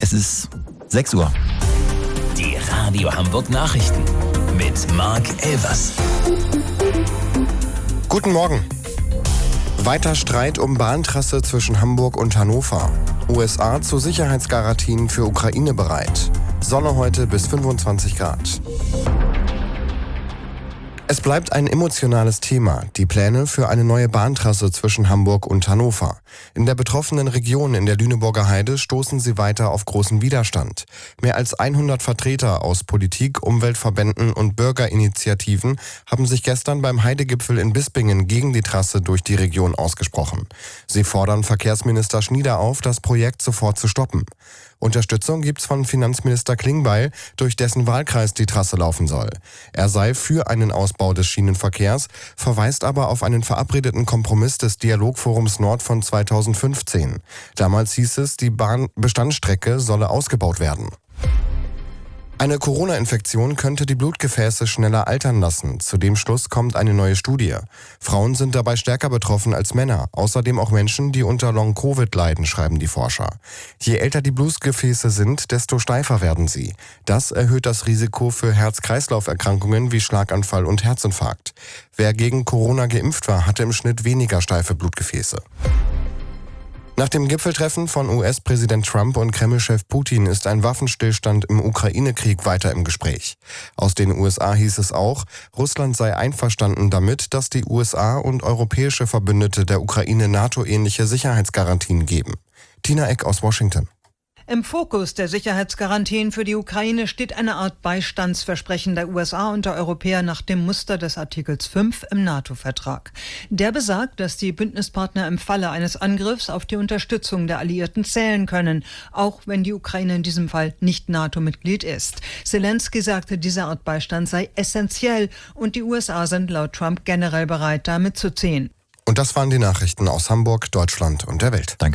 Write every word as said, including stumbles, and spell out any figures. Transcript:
Es ist sechs Uhr. Die Radio Hamburg Nachrichten mit Marc Elvers. Guten Morgen. Weiter Streit um Bahntrasse zwischen Hamburg und Hannover. U S A zu Sicherheitsgarantien für Ukraine bereit. Sonne heute bis fünfundzwanzig Grad. Es bleibt ein emotionales Thema, die Pläne für eine neue Bahntrasse zwischen Hamburg und Hannover. In der betroffenen Region in der Lüneburger Heide stoßen sie weiter auf großen Widerstand. Mehr als hundert Vertreter aus Politik, Umweltverbänden und Bürgerinitiativen haben sich gestern beim Heidegipfel in Bispingen gegen die Trasse durch die Region ausgesprochen. Sie fordern Verkehrsminister Schnieder auf, das Projekt sofort zu stoppen. Unterstützung gibt's von Finanzminister Klingbeil, durch dessen Wahlkreis die Trasse laufen soll. Er sei für einen Ausbau des Schienenverkehrs, verweist aber auf einen verabredeten Kompromiss des Dialogforums Nord von zweitausendfünfzehn. Damals hieß es, die Bahnbestandsstrecke solle ausgebaut werden. Eine Corona-Infektion könnte die Blutgefäße schneller altern lassen. Zu dem Schluss kommt eine neue Studie. Frauen sind dabei stärker betroffen als Männer. Außerdem auch Menschen, die unter Long-Covid leiden, schreiben die Forscher. Je älter die Blutgefäße sind, desto steifer werden sie. Das erhöht das Risiko für Herz-Kreislauf-Erkrankungen wie Schlaganfall und Herzinfarkt. Wer gegen Corona geimpft war, hatte im Schnitt weniger steife Blutgefäße. Nach dem Gipfeltreffen von U S-Präsident Trump und Kreml-Chef Putin ist ein Waffenstillstand im Ukraine-Krieg weiter im Gespräch. Aus den U S A hieß es auch, Russland sei einverstanden damit, dass die U S A und europäische Verbündete der Ukraine NATO-ähnliche Sicherheitsgarantien geben. Tina Eck aus Washington. Im Fokus der Sicherheitsgarantien für die Ukraine steht eine Art Beistandsversprechen der U S A und der Europäer nach dem Muster des Artikels fünf im NATO-Vertrag. Der besagt, dass die Bündnispartner im Falle eines Angriffs auf die Unterstützung der Alliierten zählen können, auch wenn die Ukraine in diesem Fall nicht NATO-Mitglied ist. Zelensky sagte, diese Art Beistand sei essentiell und die U S A sind laut Trump generell bereit, da mitzuziehen. Und das waren die Nachrichten aus Hamburg, Deutschland und der Welt. Danke.